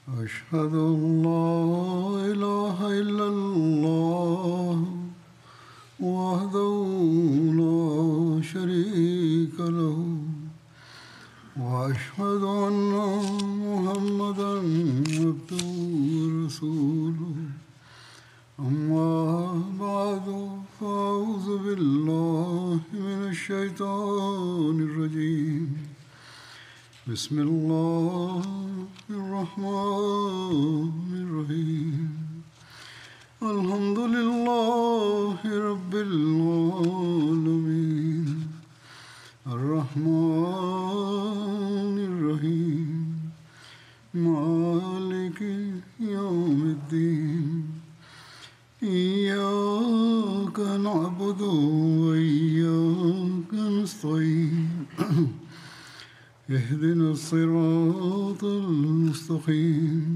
أشهد أن لا إله إلا الله وحده لا شريك له وأشهد أن محمدا عبده ورسوله أما بعد فأعوذ بالله من الشيطان الرجيم بسم الله الرحمن الرحيم الحمد لله رب العالمين الرحمن الرحيم مالك يوم الدين إياك نعبد وإياك نستعين اهدنا الصراط المستقيم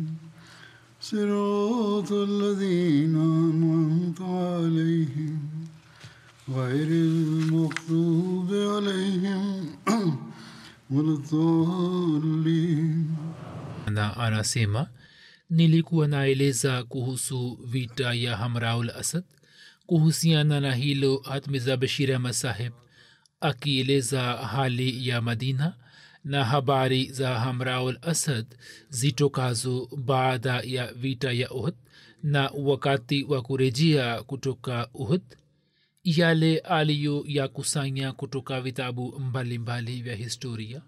صراط الذين أنعمت عليهم غير المغضوب عليهم ولا الضالين. Na anasema nilikuwa naeleza kuhusu vita ya Hamraul Asad. Kuhusiana na hilo Hatmiza Bashir Ahmad Sahib akieleza hali ya Madina na habari za Hamraul Asad zitokazo baada ya vita ya Uhud na wakati wa kurejea kutoka Uhud, yale aliyo ya kusanya kutoka vitabu mbalimbali vya historia.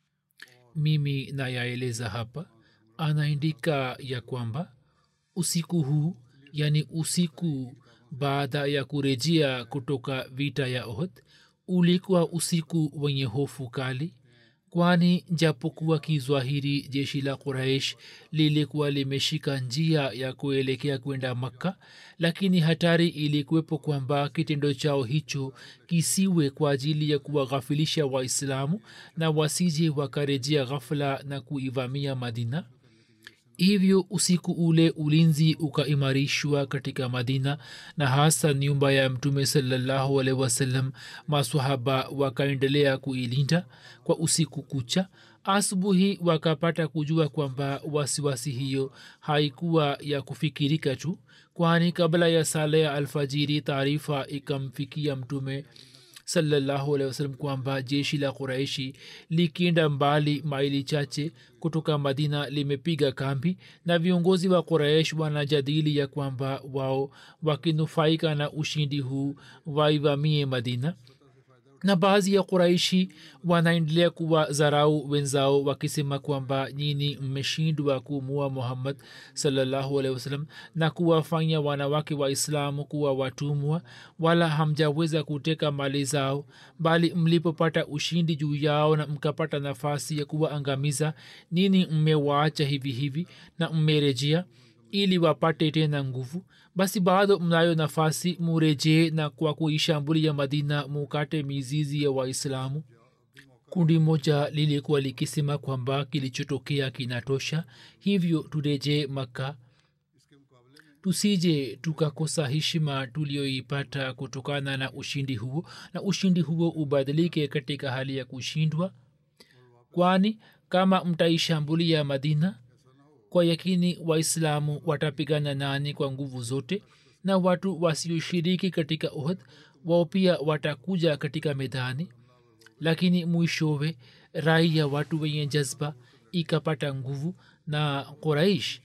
Mimi nayaeleza hapa. Anaandika ya kwamba usiku huu, yani usiku baada ya kurejea kutoka vita ya Uhud, ulikuwa usiku wenye hofu kali, kwani japokuwa kizwahiri jeshi la Quraish lilikuwa limeshika njia ya kuelekea kwenda Makka, lakini hatari ilikuwepo kwamba kitendo chao hicho kisiwe kwa ajili ya kuwaghafilisha Waislamu na wasije wakarejea ghafla na kuivamia Madina. Hivyo usiku ule ulinzi ukaimarishwa katika Madina, na hasa nyumba ya Mtume sallallahu alaihi wasallam. Maswahaba wakaendelea kuilinda kwa usiku kucha. Asubuhi wakapata kujua kwamba wasiwasi hiyo haikuwa ya kufikirika tu, kwani kabla ya sala ya alfajiri taarifa ikamfikia Mtume sallallahu alaihi wasallam kwamba jeshi la Quraishi likienda mbali maili chache kutoka Madina limepiga kambi, na viongozi wa Quraish wanajadili ya kwamba wao wakinufaika na ushindi huu waivamie Madina. Na baadhi ya Quraishi wanaendelea kuwa zarau wenzao wakisema kwamba nyini mmeshindwa kumua Muhammad sallallahu alaihi wasallam na kuwafanya wanawake wa Islamu kuwa watumwa, wala hamjaweza kuteka mali zao, bali mlipopata ushindi juu yao na mkapata nafasi ya kuwaangamiza, nini mmewaacha hivi hivi na mmerejea ili wapate tena nguvu? Basi bado mnayo nafasi, murejee na kwa kuishambulia Madina mukate mizizi ya Waislamu. Kundi moja lilikuwa likisema kwamba kilichotokea kinatosha, hivyo turejee Makka, tusije tukakosa heshima tulioipata kutokana na ushindi huo, na ushindi huo ubadilike katika hali ya kushindwa. Kwani kama mtaishambulia Madina, kwa yakini Waislamu watapigana nani kwa nguvu zote, na watu wasioshiriki katika Uhud wao pia watakuja katika medani. Lakini mwishowe rai ya watu wenye jazba ikapata nguvu, na Quraish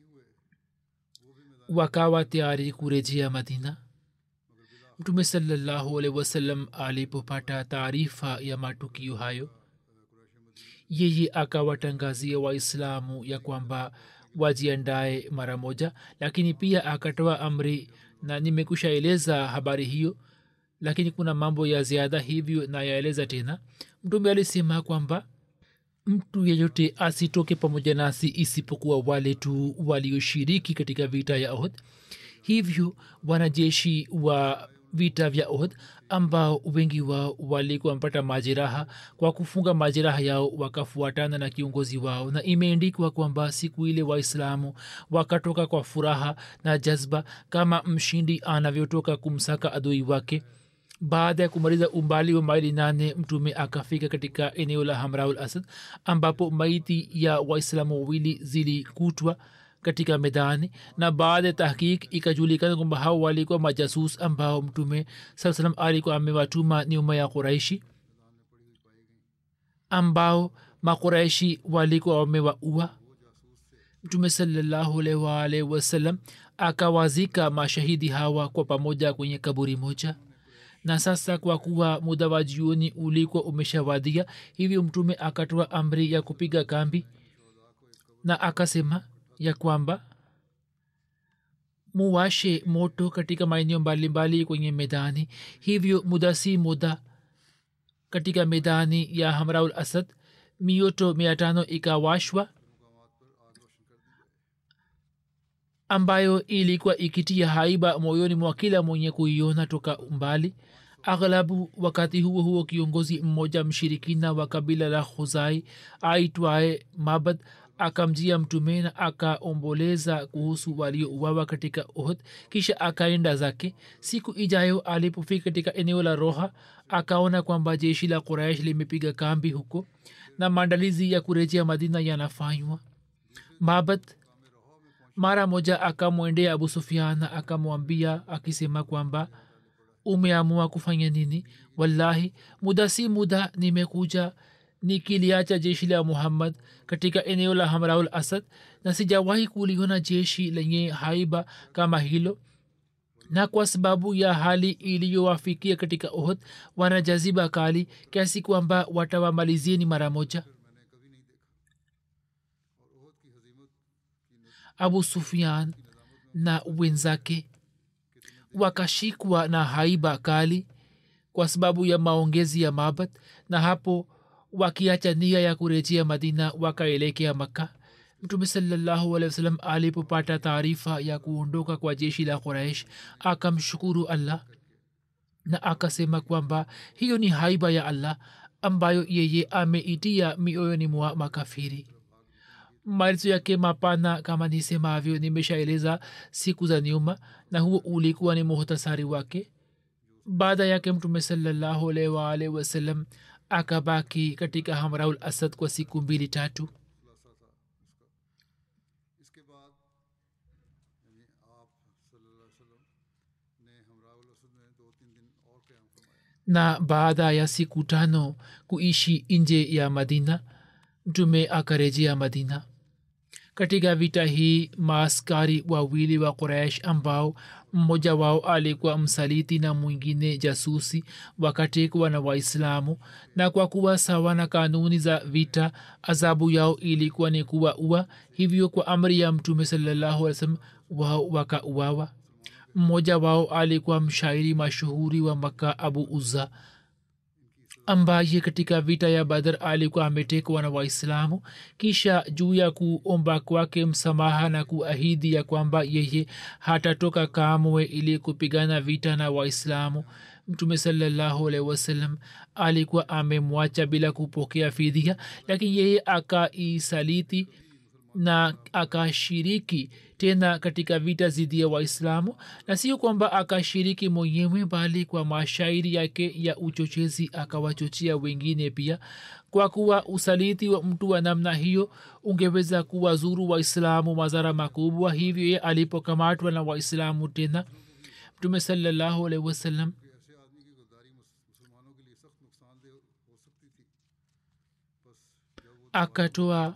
wakawa tayari kurejea Madina. Mtume sallallahu alaihi wasallam alipopata taarifa ya matukio hayo, yeye akawatangazia Waislamu ya kwamba wajiandae mara moja, lakini pia akatoa amri, na nimekushaeleza habari hiyo, lakini kuna mambo ya ziada, hivyo nayaeleza tena. Mtume alisema kwamba mtu yeyote asitoke pamoja nasi isipokuwa wale tu walioshiriki katika vita ya Uhud. Hivyo wanajeshi wa vita vya Uhud ambao wengi wao walikuwa wamepata majeraha, kwa kufunga majeraha yao wakafuatana na kiongozi wao, na imeandikwa kwamba siku ile Waislamu wakatoka kwa furaha na jazba kama mshindi anavyotoka kumsaka adui wake. baada ya kumaliza umbali wa maili 8 mtume akafika katika eneo la hamraul asad ambapo maiti ya waislamu wawili zilikutwa katika medani na baada ya tahkik ikajulikana kwamba hao walikuwa majasus ambao mtume saa salam alikuwa amewatuma nyuma ya quraishi ambao makuraishi walikuwa wamewaua. Mtume sallallahu alaihi wasallam akawazika mashahidi hawa kwa pamoja kwenye kaburi moja. Na sasa kwa kuwa muda wa jioni ulikuwa umeshawadia, hivyo mtume akatoa amri ya kupiga kambi na akasema ya kwamba muwashe moto katika maeneo mbalimbali kwenye medani. Hivyo muda si muda katika medani ya hamraul asad mioto 500 ikawashwa ambayo ilikuwa ikitia haiba moyoni mwa kila mwenye kuiona toka umbali. Aghlabu wakati huo huo kiongozi mmoja mshirikina wa kabila la Khuzai aitwaye Mabad akamjia mtume na akaomboleza kuhusu waliouawa katika Uhud, kisha akaenda zake. Siku ijayo alipofika katika eneo la Roha akaona kwamba jeshi la Quraish limepiga kambi huko na maandalizi ya kurejea Madina yanafanywa. Mabad mara moja akamwendea Abu Sufyan na akamwambia akisema kwamba umeamua kufanya nini? Wallahi muda si muda nimekuja nikiliacha jeshi la Muhammad katika eneo la Hamraul Asad na sijawahi kuliona jeshi lenye haiba kama hilo, na kwa sababu ya hali iliyowafikia katika Uhud wana jaziba kali kiasi kwamba watawamalizieni mara moja. Abu Sufyan na wenzake wakashikwa na haiba kali kwa sababu ya maongezi ya Mabad, na hapo wakiacha nia ya kurejea Madina wakaelekea Makka. Mtume sallallahu alaihi wasallam alipopata taarifa ya kuondoka kwa jeshi la Quraish akamshukuru Allah na akasema kwamba hiyo ni haiba ya Allah ambayo yeye ameitia mioyoni mwa makafiri. Maelezo yake mapana kama nisemavyo nimeshaeleza siku za nyuma, na huo ulikuwa ni muhtasari wake. Baada yake Mtume sallallahu alaihi wasallam akabaki katika Hamraul Asad kwa siku 2-3. Na baada ya siku 5 kuishi nje ya Madina, Mtume akarejea Madina. Katika vita hii maaskari wawili wa Quraish ambao mmoja wao alikuwa msaliti na mwingine jasusi wakatekwa na Waislamu, na kwa kuwa sawa na kanuni za vita adhabu yao ilikuwa ni kuwaua. Hivyo kwa amri ya Mtume sallallahu alaihi wasallam wao wakauawa. Mmoja wao alikuwa mshairi mashuhuri wa Makka Abu Uzza ambaye katika vita ya Badr alikuwa ametekwa na Waislamu. Kisha juu ya kuomba kwake msamaha na kuahidi ya kwamba yeye hatatoka kamwe ili kupigana vita na Waislamu, Mtume sallallahu alaihi wasallam alikuwa amemwacha bila kupokea fidia, lakini yeye akaisaliti na akashiriki tena katika vita dhidi ya Waislamu, na sio kwamba akashiriki mwenyewe bali kwa mashairi yake ya uchochezi akawachochea wengine pia. Kwa kuwa usaliti wa mtu wa namna hiyo ungeweza kuwazuru Waislamu madhara makubwa, hivyo yeye alipokamatwa na Waislamu tena, Mtume sallallahu alaihi wasallam akatoa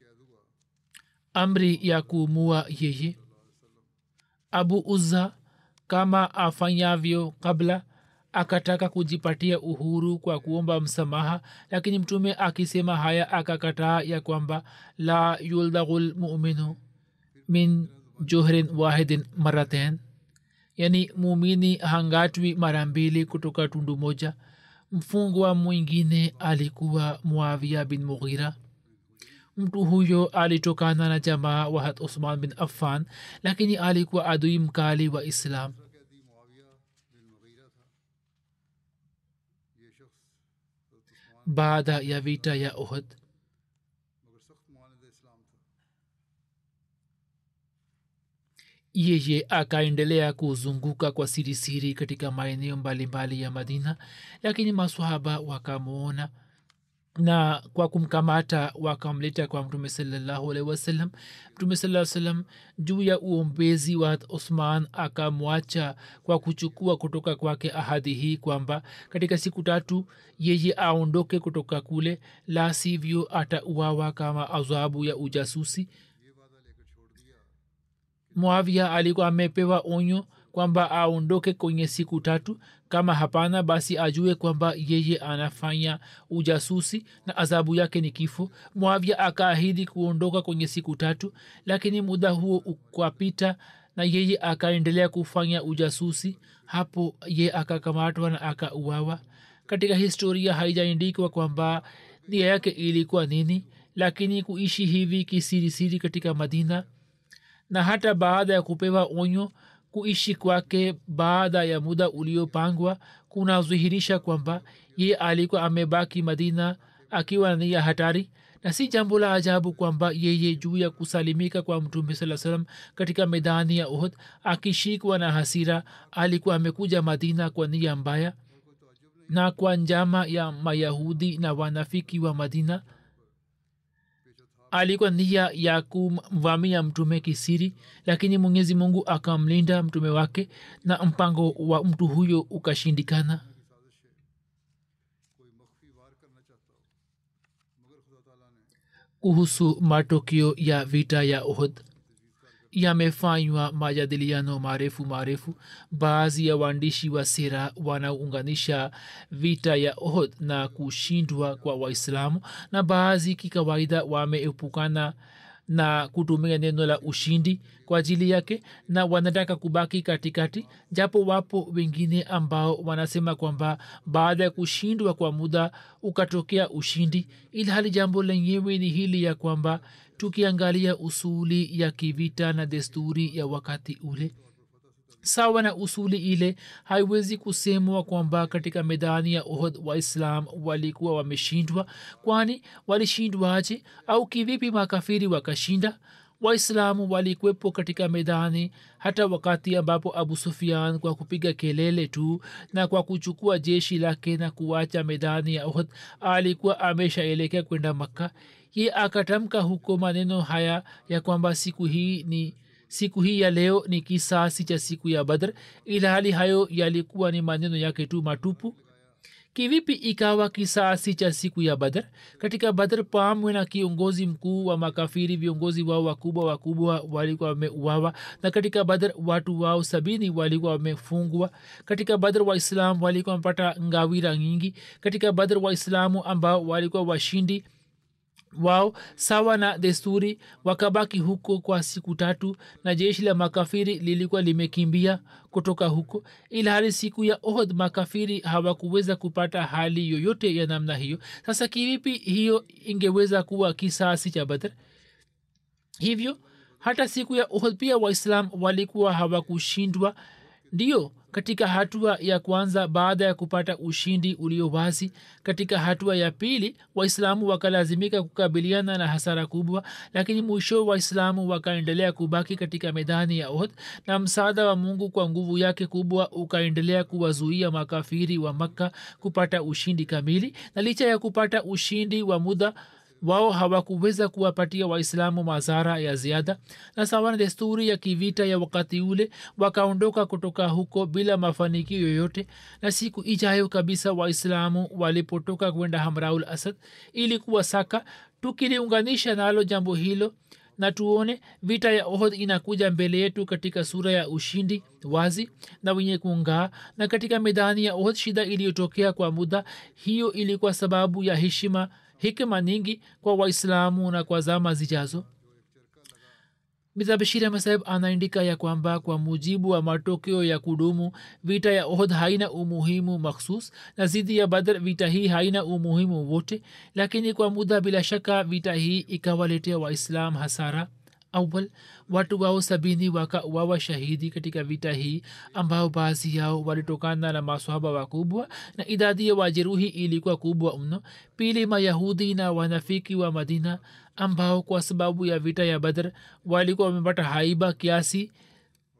amri ya kuumua yeye. Abu Uzza kama afanyavyo kabla akataka kujipatia uhuru kwa kuomba msamaha, lakini Mtume akisema haya akakataa ya kwamba la yuldagul mu'minu min johrin wahidin maratain, yani muumini hangatwi mara mbili kutoka tundu moja. Mfungwa mwingine alikuwa Muawiya bin Mughira. Mtu huyo alitokana na jamaa wa Hazrat Uthman bin Affan, lakini alikuwa adui mkali wa Islam. Baada ya vita ya Uhud, yeye akaendelea kuzunguka kwa sirisiri katika maeneo mbalimbali ya madina, lakini maswahaba wakamwona na kwa kumkamata wakamleta kwa mtume sallallahu alaihi wasallam. Mtume sallallahu alaihi wasallam juu ya uombezi wa Uthman akamwacha kwa kuchukua kutoka kwake ahadi hii kwamba katika siku 3 yeye aondoke kutoka kule, la sivyo atauawa kama adhabu ya ujasusi. Muawiya alikuwa amepewa onyo kwamba aondoke kwenye siku 3, kama hapana basi ajue kwamba yeye anafanya ujasusi na adhabu yake ni kifo. Muawiya akaahidi kuondoka kwenye siku 3, lakini muda huo ukapita na yeye akaendelea kufanya ujasusi. Hapo yeye akakamatwa na akauawa. Katika historia haijaandikwa kwamba nia yake ilikuwa nini, lakini kuishi hivi kisirisiri katika Madina na hata baada ya kupewa onyo, kuishi kwake baada ya muda uliopangwa kunadhihirisha kwamba yeye alikuwa amebaki Madina akiwa na nia hatari. Na si jambo la ajabu kwamba yeye juu ya kusalimika kwa mtume sallallahu alaihi wasallam katika medani ya Uhud akishikwa na hasira alikuwa amekuja Madina kwa nia mbaya na kwa njama ya Mayahudi na wanafiki wa Madina. Alikuwa nia ya kumvamia mtume kisiri, lakini Mwenyezi Mungu akamlinda mtume wake na mpango wa mtu huyo ukashindikana. Kuhusu matokeo ya vita ya Uhud, yamefanywa majadiliano marefu. Baadhi ya waandishi wa sira wanaunganisha vita ya Uhud na kushindwa kwa Waislamu, na baadhi kikawaida wameepukana na kutumia neno la ushindi kwa ajili yake na wanataka kubaki katikati, japo wapo wengine ambao wanasema kwamba baada ya kushindwa kwa muda ukatokea ushindi, ilhali jambo lenyewe ni hili ya kwamba tukiangalia usuli ya kivita na desturi ya wakati ule, sawa na usuli ile, haiwezi kusemwa kwamba katika medani ya Uhud Waislam walikuwa wameshindwa. Kwani walishindwaje au kivipi makafiri wakashinda? Waislamu walikuwepo katika medani hata wakati ambapo Abu Sufyan kwa kupiga kelele tu na kwa kuchukua jeshi lake na kuacha medani ya Uhud alikuwa ameshaelekea kwenda Makka. Ye akatamka huko maneno haya ya kwamba siku hii ya leo ni kisasi cha siku ya Badr, ila hali hayo yalikuwa ni maneno yake tu matupu. Kivipi ikawa kisasi cha siku ya Badr? Katika Badr pamwe na kiongozi mkuu wa makafiri, viongozi wao wakubwa walikuwa wameuawa, na katika Badr watu wao 70 walikuwa wamefungwa. Katika Badr Waislamu walikuwa wamepata ngawira nyingi. Katika Badr Waislamu ambao walikuwa washindi wao sawa na desturi wakabaki huko kwa siku 3 na jeshi la makafiri lilikuwa limekimbia kutoka huko, ila hali siku ya Uhud makafiri hawakuweza kupata hali yoyote ya namna hiyo. Sasa kivipi hiyo ingeweza kuwa kisasi cha Badr? Hivyo hata siku ya Uhud pia Waislamu walikuwa hawakushindwa. Ndiyo, katika hatua ya kwanza baada ya kupata ushindi ulio wazi, katika hatua ya pili Waislamu wakalazimika kukabiliana na hasara kubwa, lakini mwisho Waislamu wakaendelea kubaki katika medani ya Uhud na msaada wa Mungu kwa nguvu yake kubwa ukaendelea kuwazuia makafiri wa Makka kupata ushindi kamili. Na licha ya kupata ushindi wa muda, wao hawakuweza kuwapatia Waislamu madhara ya ziada, na sawa na desturi ya kivita ya wakati ule wakaondoka kutoka huko bila mafanikio yoyote. Na siku ijayo kabisa Waislamu walipotoka kwenda Hamraul Asad ili kuwasaka, tukiliunganisha nalo jambo hilo na tuone vita ya Uhud inakuja mbele yetu katika sura ya ushindi wazi na wenye kung'aa. Na katika medani ya Uhud shida iliyotokea kwa muda, hiyo ilikuwa sababu ya hikma nyingi kwa Waislamu na kwa zama zijazo. Mirza Bashir Ahmad Saheb anaandika ya kwamba kwa mujibu wa matokeo ya kudumu, vita ya Uhud haina umuhimu makhsus na zidi ya Badr vita hii haina umuhimu wote, lakini kwa muda bila shaka vita hii ikawaletea Waislam hasara. Awal, watu wao 70 wakauawa shahidi katika vita hii, ambao baadhi yao walitokana na maswahaba wakubwa na idadi ya wajeruhi ilikuwa kubwa mno. Pili, Mayahudi na wanafiki wa Madina ambao kwa sababu ya vita ya Badr walikuwa wamepata haiba kiasi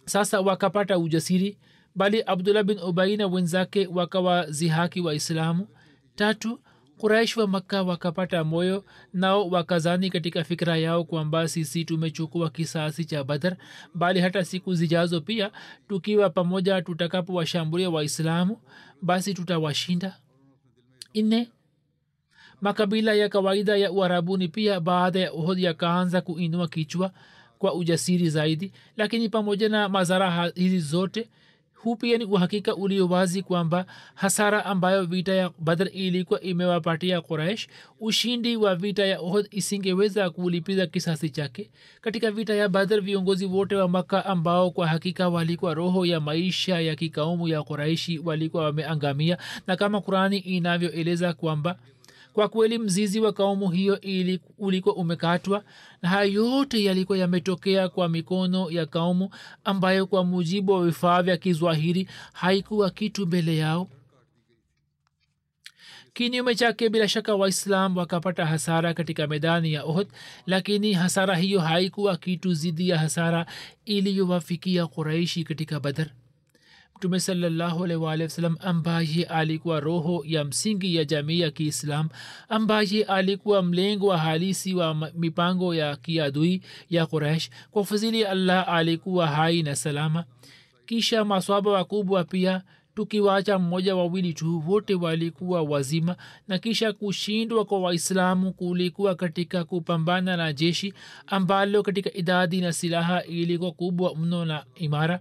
sasa wakapata ujasiri, bali abdullah bin ubai na wenzake wakawazihaki waislamu. 3 Quraish wa Makka wakapata moyo, nao wakazani katika fikra yao kwamba sisi tumechukua kisasi cha Badr, bali hata siku zijazo pia tukiwa pamoja tutakapowashambulia waislamu basi tutawashinda. 4 Makabila ya kawaida ya Uarabuni pia baada ya Uhud yakaanza kuinua kichwa kwa ujasiri zaidi, lakini pamoja na madhara hizi zote huu pia ni uhakika ulio wazi kwamba hasara ambayo vita ya Badr ilikuwa imewapatia Quraish, ushindi wa vita ya Uhud isingeweza kulipiza kisasi chake. Katika vita ya Badr viongozi wote wa Makka ambao kwa hakika walikuwa roho ya maisha ya kikaumu ya Quraishi walikuwa wameangamia, na kama Qurani inavyoeleza kwamba kwa kweli mzizi wa kaumu hiyo ulikuwa umekatwa, na haya yote yalikuwa yametokea kwa mikono ya kaumu ambayo kwa mujibu wa vifaa vya kizwahiri haikuwa kitu mbele yao. Kinyume chake bila shaka waislam wakapata hasara katika medani ya Uhud, lakini hasara hiyo haikuwa kitu zidi ya hasara iliyowafikia Quraishi katika Badr. Mtume sallallahu alaihi wa sallam ambaye alikuwa roho ya msingi ya jamii ya Kiislam, ambaye alikuwa mlengo wa halisi wa mipango ya kiadui ya Quraysh, kwa fadhili ya Allah alikuwa hai na salama. Kisha maswahaba wakubwa pia, tukiwacha mmoja wawili tu, wote walikuwa wazima, na kisha kushindwa kwa Waislamu kulikuwa katika kupambana na jeshi ambalo katika idadi na silaha ilikuwa kubwa mno na imara.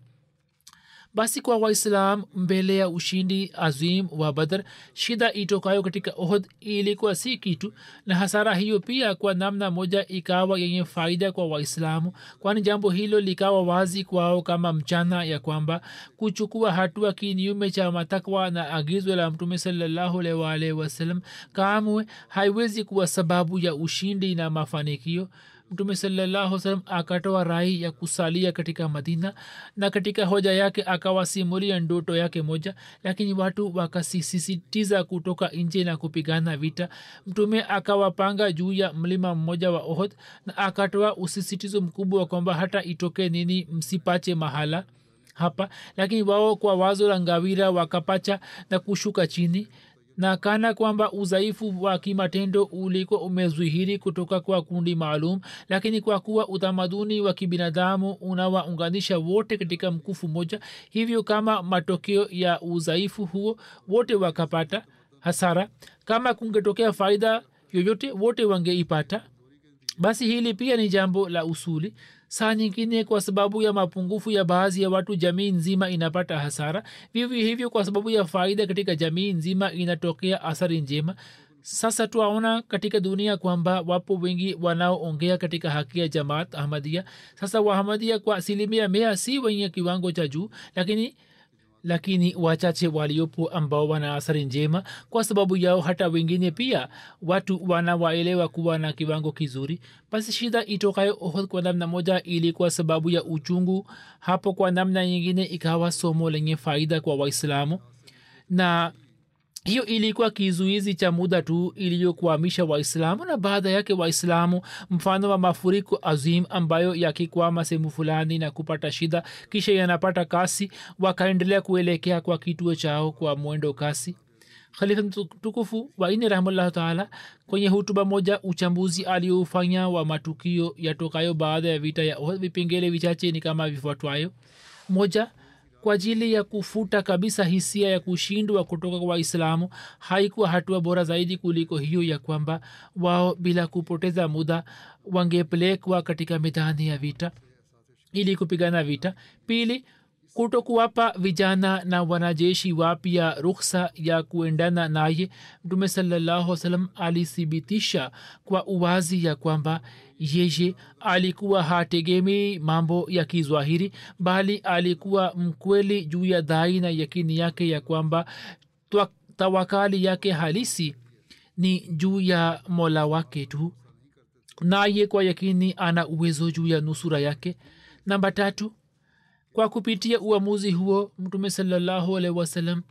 Basi kwa Waislam mbele ya ushindi azim wa Badr, shida itokayo katika Uhud ilikuwa si kitu, na hasara hiyo pia kwa namna moja ikawa yenye faida kwa Waislamu, kwani jambo hilo likawa wazi kwao kama mchana ya kwamba kuchukua hatua kinyume cha matakwa na agizo la Mtume sallallahu alaihi wasallam kamwe haiwezi kuwa sababu ya ushindi na mafanikio. Mtume sallallahu alaihi wasallam akatoa rai ya kusalia katika Madina, na katika hoja yake akawasimulia ndoto yake moja, lakini watu wakasisitiza kutoka nje na kupigana vita. Mtume akawapanga juu ya mlima mmoja wa Uhud na akatoa usisitizo mkubwa kwamba hata itoke nini msipache mahala hapa, lakini wao kwa wazo la ngawira wakapacha na kushuka chini, na kana kwamba udhaifu wa kimatendo ulikuwa umezuhiri kutoka kwa kundi maalum, lakini kwa kuwa utamaduni wa kibinadamu unawaunganisha wote katika mkufu moja, hivyo kama matokeo ya udhaifu huo wote wakapata hasara. Kama kungetokea faida yoyote wote wangeipata. Basi hili pia ni jambo la usuli. Saa nyingine kwa sababu ya mapungufu ya baadhi ya watu jamii nzima inapata hasara, vivyo hivyo kwa sababu ya faida katika jamii nzima inatokea athari njema. Sasa tuaona katika dunia kwamba wapo wengi wanaoongea katika haki ya Jamaat Ahmadiyya. Sasa Waahmadiyya kwa 100% si wenye kiwango cha juu, lakini wachache waliopo ambao wana athari njema. Kwa sababu yao hata wengine pia watu wanawaelewa kuwa na kiwango kizuri. Basi shida itokayo Uhud kwa namna moja ilikuwa sababu ya uchungu, hapo kwa namna nyingine ikawa somo lenye faida kwa Waislamu, na hiyo ilikuwa kizuizi cha muda tu iliyokwamisha Waislamu, na baada yake Waislamu mfano wa mafuriko azim ambayo yakikwama sehemu fulani na kupata shida kisha yanapata kasi, wakaendelea kuelekea kwa kituo chao kwa mwendo kasi. Khalifa mtukufu wa ini rahimahullah taala kwenye hutuba moja uchambuzi aliofanya wa matukio yatokayo baada ya vita ya Uhud, vipengele vichache ni kama vifuatwayo. Moja, kwa ajili ya kufuta kabisa hisia ya kushindwa kutoka kwa Waislamu, haikuwa hatua bora zaidi kuliko hiyo ya kwamba wao bila kupoteza muda wangepelekwa katika medani ya vita ili kupigana vita. Pili, kutokuwapa vijana na wanajeshi wapya ruhusa ya kuendana naye. Mtume sallallahu alaihi wasallam alithibitisha kwa uwazi ya kwamba yeye alikuwa hategemei mambo ya kizwahiri, bali alikuwa mkweli juu ya dai na yakini yake ya kwamba tawakali yake halisi ni juu ya Mola wake tu, naye kwa yakini ana uwezo juu ya nusura yake. Namba 3, kwa kupitia uamuzi huo Mtume sallallahu alaihi wasallam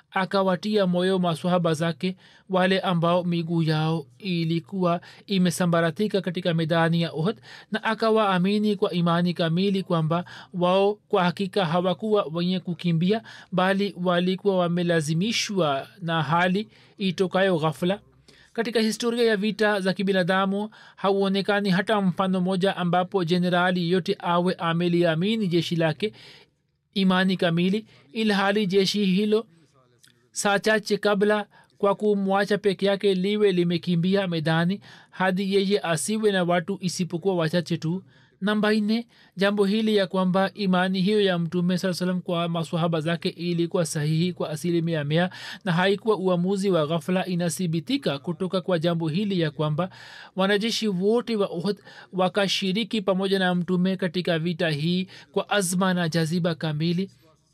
akawatia moyo maswahaba zake wale ambao miguu yao ilikuwa imesambaratika katika medani ya Uhud, na akawaamini kwa imani kamili kwamba wao kwa hakika hawakuwa wenye kukimbia, bali walikuwa wamelazimishwa na hali itokayo ghafla. Katika historia ya vita za kibinadamu hauonekani hata mfano moja ambapo jenerali yote awe ameliamini jeshi lake imani kamili, ilhali jeshi hilo saa chache kabla kwa kumwacha peke yake liwe limekimbia medani hadi yeye asiwe na watu isipokuwa wachache tu. Namba 4, jambo hili ya kwamba imani hiyo ya Mtume SAW kwa maswahaba zake ilikuwa sahihi kwa 100% na haikuwa uamuzi wa ghafla, inathibitika kutoka kwa jambo hili ya kwamba wanajeshi wote wa Uhud wakashiriki pamoja na Mtume katika vita hii kwa azma na jaziba kamili,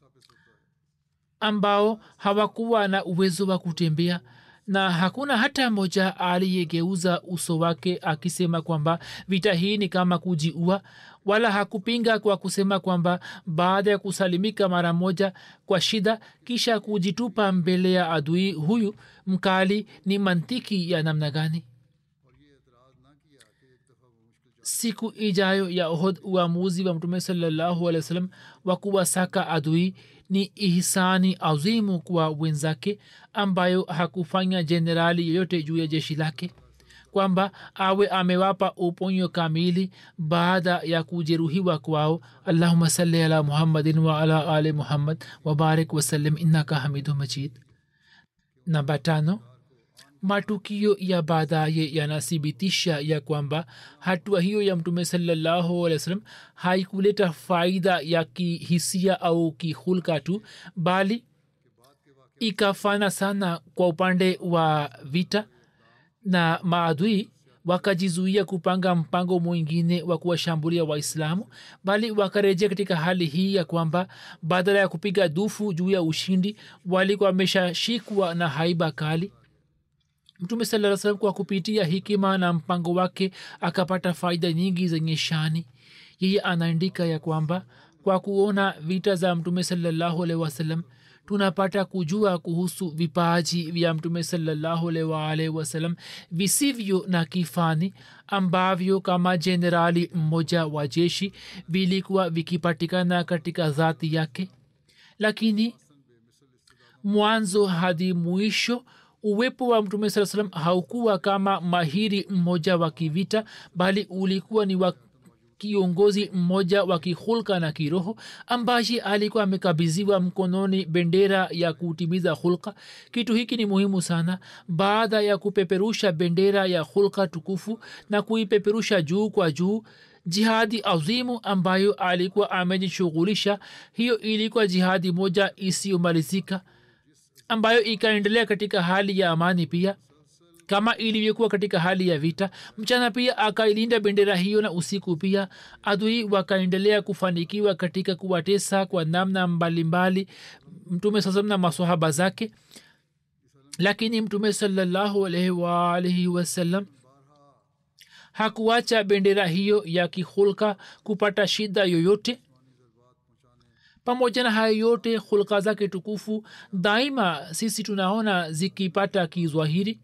ambao hawakuwa na uwezo wa kutembea, na hakuna hata moja aliyegeuza uso wake akisema kwamba vita hii ni kama kujiua, wala hakupinga kwa kusema kwamba baada ya kusalimika mara moja kwa shida kisha kujitupa mbele ya adui huyu mkali ni mantiki ya namna gani. Siku ijayo ya Uhud, uamuzi wa Mtume sallallahu alaihi wasallam wa kuwasaka adui ni ihsani azimu kwa wenzake ambayo hakufanya jenerali yoyote juu ya jeshi lake, kwamba awe amewapa uponyo kamili baada ya kujeruhiwa kwao. Allahumma salli ala Muhammadin wa ala ali Muhammad wa barik wa sallim innaka hamidun majid. Namba 5, matukio ya baadaye yanathibitisha ya kwamba hatua hiyo ya Mtume sallallahu alaihi wasallam haikuleta faida ya kihisia au kihulka tu, bali ikafana sana kwa upande wa vita, na maadui wakajizuia kupanga mpango mwingine wa kuwashambulia Waislamu, bali wakarejea katika hali hii ya kwamba badala ya kupiga dufu juu ya ushindi walikuwa wameshashikwa na haiba kali. Mtume sallallahu alaihi wasallam kwa kupitia hikima na mpango wake akapata faida nyingi zenye shani. Yeye anaandika ya kwamba kwa kuona vita za Mtume sallallahu alaihi wasallam tunapata kujua kuhusu vipaji vya Mtume sallallahu alaihi wasallam visivyo na kifani, ambavyo kama jenerali mmoja wa jeshi vilikuwa vikipatikana katika dhati yake, lakini mwanzo hadi mwisho uwepo wa Mtume sallallahu alaihi wasallam haukuwa kama mahiri mmoja wa kivita, bali ulikuwa ni wa kiongozi mmoja wa kihulka na kiroho ambaye alikuwa amekabidhiwa mkononi bendera ya kutimiza hulka. Kitu hiki ni muhimu sana. Baada ya kupeperusha bendera ya hulka tukufu na kuipeperusha juu kwa juu, jihadi azimu ambayo alikuwa amejishughulisha, hiyo ilikuwa jihadi moja isiyomalizika ambayo ikaendelea katika hali ya amani pia kama ilivyokuwa katika hali ya vita. Mchana pia akailinda bendera hiyo, na usiku pia adui wakaendelea kufanikiwa katika kuwatesa kwa namna mbalimbali Mtume sallallahu na maswahaba zake. Lakini Mtume sallallahu alaihi wasallam hakuacha bendera hiyo ya kihulka kupata shida yoyote. Pamoja na hayo yote, hulka zake tukufu daima sisi tunaona zikipata kizwahiri.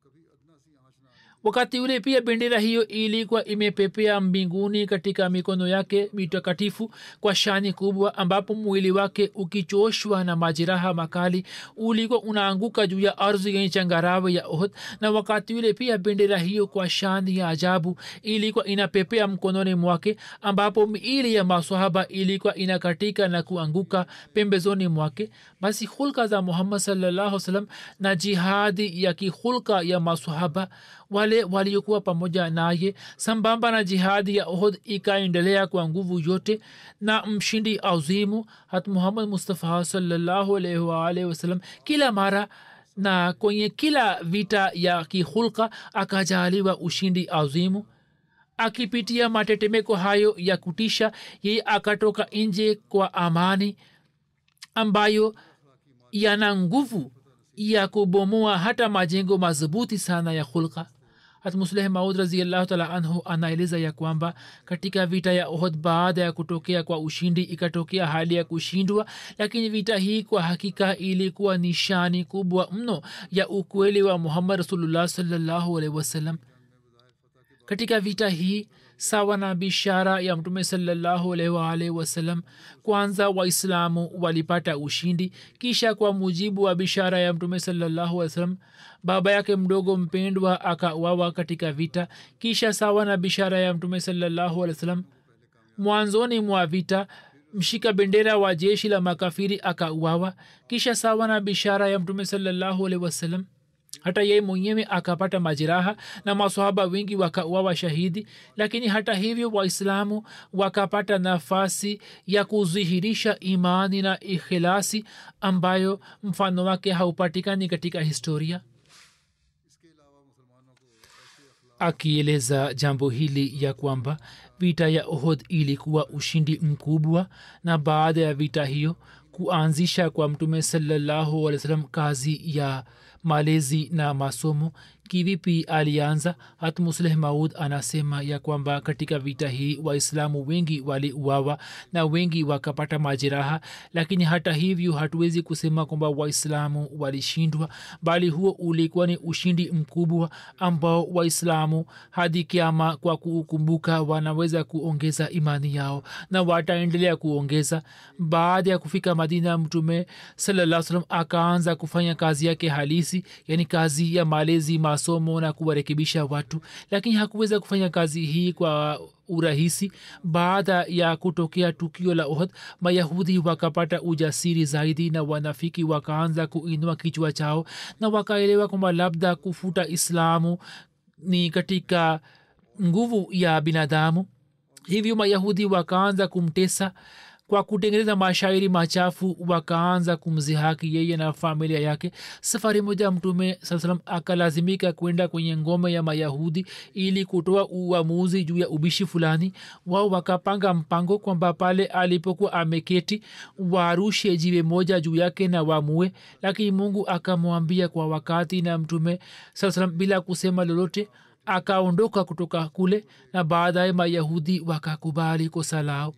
Wakati ule pia bendera hiyo ilikuwa imepepea mbinguni katika mikono yake mitakatifu kwa shani kubwa, ambapo mwili wake ukichoshwa na majeraha makali ulikuwa unaanguka juu ya ardhi yenye changarawe ya Uhud. Na wakati ule pia bendera hiyo kwa shani ya ajabu ilikuwa inapepea mkononi mwake, ambapo miili ya maswahaba ilikuwa inakatika na kuanguka pembezoni mwake. Basi hulka za Muhammad sallallahu alaihi wasallam na jihadi ya kihulka ya maswahaba wale waliokuwa pamoja naye sambamba na jihadi ya Uhud ikaendelea kwa nguvu yote, na mshindi azimu hat Muhammad Mustafa sallallahu alaihi wasallam kila mara na kwenye kila vita ya kihulka akajaliwa ushindi azimu. Akipitia matetemeko hayo ya kutisha, yeye akatoka nje kwa amani ambayo yana nguvu ya kubomoa hata majengo madhubuti sana ya hulka. Musleh Maud radhiyallahu ta'ala anhu anaeleza ya kwamba katika vita ya Uhud baada ya kutokea kwa ushindi ikatokea hali ya kushindwa, lakini vita hii kwa hakika ilikuwa nishani kubwa mno ya ukweli wa Muhammad rasulullah sallallahu alaihi wasallam. Katika vita hii sawa na bishara ya mtume sallallahu alaihi wasallam, kwanza waislamu walipata ushindi, kisha kwa mujibu wa bishara ya mtume sallallahu alaihi wasallam baba yake mdogo mpendwa akauawa katika vita. Kisha sawa na bishara ya mtume sallallahu alaihi wasallam, mwanzoni mwa vita mshika bendera wa jeshi la makafiri akauawa. Kisha sawa na bishara ya mtume sallallahu alaihi wasallam hata yeye mwenyewe akapata majeraha na maswahaba wengi wakauawa shahidi. Lakini hata hivyo waislamu wakapata nafasi ya kudhihirisha imani na ikhlasi ambayo mfano wake haupatikani katika historia. Akieleza jambo hili ya kwamba vita ya Uhud ilikuwa ushindi mkubwa, na baada ya vita hiyo kuanzisha kwa mtume sallallahu alaihi wasallam kazi ya malezi na masomo kivipi alianza. Musleh Maud anasema ya kwamba katika vita hii waislamu wengi waliuawa na wengi wakapata majeraha, lakini hata hivyo hatuwezi kusema kwamba waislamu walishindwa, bali huo ulikuwa ni ushindi mkubwa ambao waislamu hadi kiama kwa kukumbuka wanaweza kuongeza imani yao na wataendelea kuongeza. Baada ya kufika Madina, mtume sallallahu alaihi wasallam akaanza kufanya kazi yake halisi, yani kazi ya malezi masomo na kuwarekebisha watu, lakini hakuweza kufanya kazi hii kwa urahisi. Baada ya kutokea tukio la Uhud, Mayahudi wakapata ujasiri zaidi na wanafiki wakaanza kuinua kichwa chao na wakaelewa kwamba labda kufuta Islamu ni katika nguvu ya binadamu. Hivyo Mayahudi wakaanza kumtesa kwa kutengeneza mashairi machafu, wakaanza kumzihaki yeye na familia yake. Safari moja mtume sallam akalazimika kwenda kwenye ngome ya Mayahudi ili kutoa uamuzi juu ya ubishi fulani. Wao wakapanga mpango kwamba pale alipokuwa ameketi warushe jiwe moja juu yake na wamue, lakini Mungu akamwambia kwa wakati, na mtume sallam bila kusema lolote akaondoka kutoka kule, na baadaye Mayahudi wakakubali kosa lao.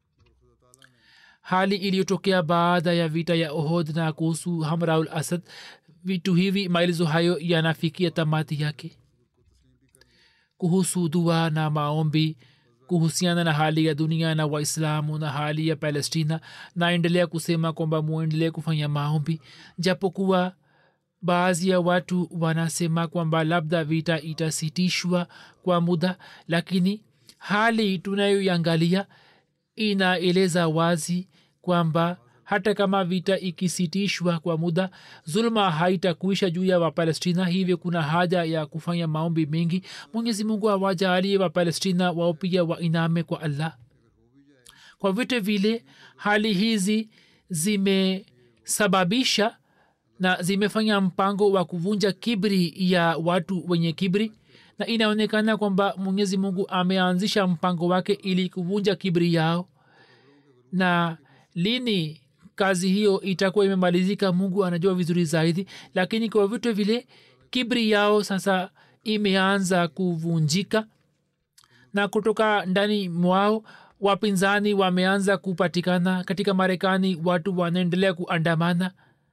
Hali iliyotokea baada ya vita ya Uhud na kuhusu Hamraul Asad, vitu hivi maelezo hayo yanafikia tamati yake. Kuhusu dua na maombi kuhusiana na hali ya dunia na waislamu na hali ya Palestina, naendelea kusema kwamba muendelee kufanya maombi, japokuwa baadhi ya watu wanasema kwamba labda vita itasitishwa kwa muda, lakini hali tunayoiangalia inaeleza wazi kwamba hata kama vita ikisitishwa kwa muda, zulma haitakuisha juu ya Wapalestina. Hivyo kuna haja ya kufanya maombi mengi. Mwenyezi Mungu awajalie Wapalestina wao pia wainame kwa Allah. Kwa vyote vile hali hizi zimesababisha na zimefanya mpango wa kuvunja kibri ya watu wenye kibri, na inaonekana kwamba Mwenyezi Mungu ameanzisha mpango wake ili kuvunja kibri yao, na lini kazi hiyo itakuwa imemalizika Mungu anajua vizuri zaidi. Lakini kwa vitu vile kibri yao sasa imeanza kuvunjika, na kutoka ndani mwao wapinzani wameanza kupatikana. Katika Marekani watu wanaendelea kuandamana,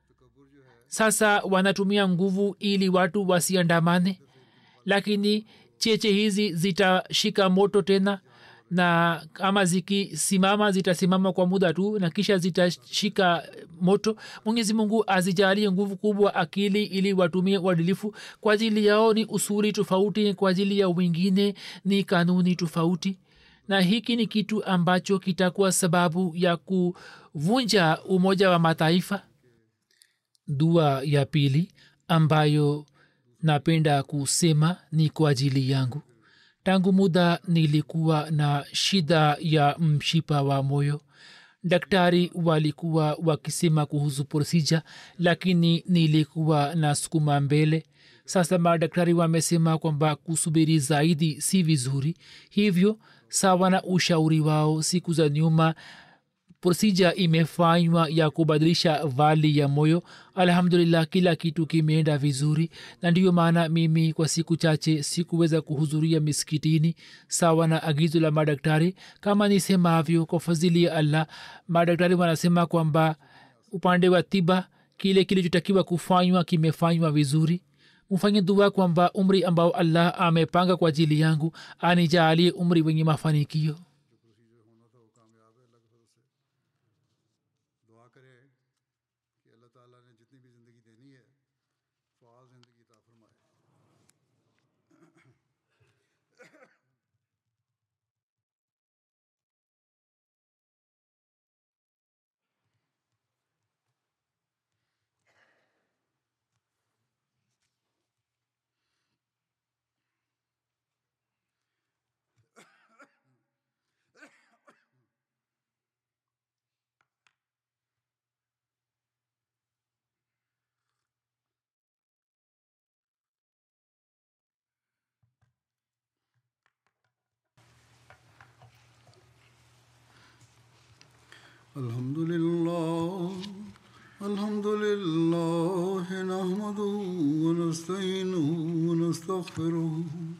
sasa wanatumia nguvu ili watu wasiandamane, lakini cheche hizi zitashika moto tena, na kama zikisimama zitasimama kwa muda tu na kisha zitashika moto. Mwenyezi Mungu azijalie nguvu kubwa akili ili watumie uadilifu. Kwa ajili yao ni usuli tofauti, kwa ajili ya wengine ni kanuni tofauti, na hiki ni kitu ambacho kitakuwa sababu ya kuvunja Umoja wa Mataifa. Dua ya pili ambayo napenda kusema ni kwa ajili yangu. Tangu muda nilikuwa na shida ya mshipa wa moyo. Daktari walikuwa wakisema kuhusu procedure, lakini nilikuwa na sukuma mbele. Sasa madaktari wamesema kwamba kusubiri zaidi si vizuri. Hivyo sawa na ushauri wao, siku za nyuma procedure imefanywa ya kubadilisha vali ya moyo. Alhamdulillah, kila kitu kimeenda vizuri, na ndiyo maana mimi kwa siku chache sikuweza kuhudhuria misikitini sawa na agizo la madaktari. Kama nisemavyo, kwa fadhili ya Allah, madaktari wanasema kwamba upande wa tiba kile kilichotakiwa kufanywa kimefanywa vizuri. Mfanye dua kwamba umri ambao Allah amepanga kwa ajili yangu anijaalie umri wenye mafanikio. الحمد لله الحمد لله نحمده ونستعينه ونستغفره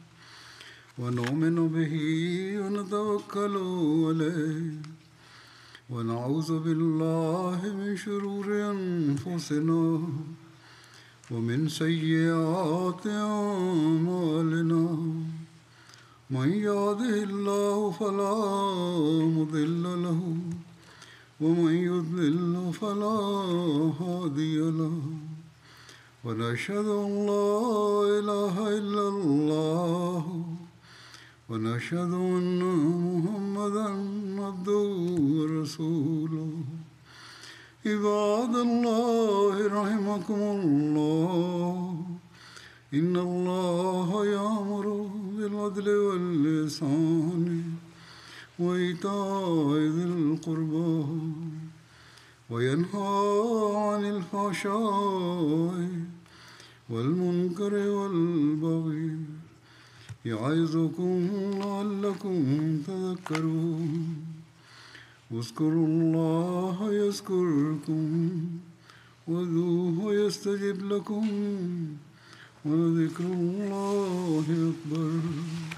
ونؤمن به ونتوكل عليه ونعوذ بالله من شرور أنفسنا ومن سيئات أعمالنا من يهده الله فلا مضل له ومن يضلل فلا هادي له ونشهد أن لا إله إلا الله ونشهد أن محمدا عبده ورسوله عباد الله رحمكم الله إن الله يأمر بالعدل والإحسان وإيتاء ذي القربى وينهى عن الفحشاء والمنكر والبغي يعظكم لعلكم تذكرون اذكروا الله يذكركم وادعوه يستجب لكم ولذكر الله أكبر.